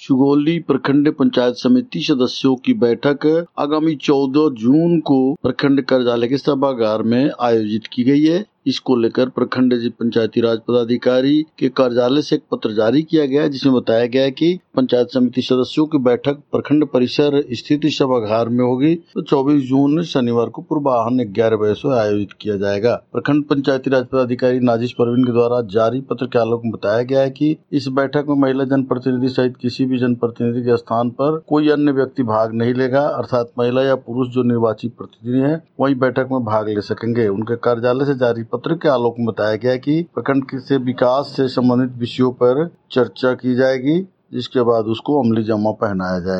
सुगौली प्रखंड पंचायत समिति सदस्यों की बैठक आगामी 14 जून को प्रखंड कार्यालय के सभागार में आयोजित की गई है। इसको लेकर प्रखंड पंचायती राज पदाधिकारी के कार्यालय से एक पत्र जारी किया गया है, जिसमें बताया गया है कि पंचायत समिति सदस्यों की बैठक प्रखंड परिसर स्थित सभागार में होगी। तो 24 जून शनिवार को पूर्वाह्न 11 बजे से आयोजित किया जाएगा। प्रखंड पंचायती राज पदाधिकारी नाजिश परवीन के द्वारा जारी पत्र के आलोक में बताया गया है कि इस बैठक में महिला जनप्रतिनिधि सहित किसी भी जनप्रतिनिधि के स्थान पर कोई अन्य व्यक्ति भाग नहीं लेगा, अर्थात महिला या पुरुष जो निर्वाचित प्रतिनिधि है वही बैठक में भाग ले सकेंगे। उनके कार्यालय से जारी पत्र के आलोक में बताया गया कि प्रखंड से विकास से संबंधित विषयों पर चर्चा की जाएगी, जिसके बाद उसको अमली जामा पहनाया जाएगा।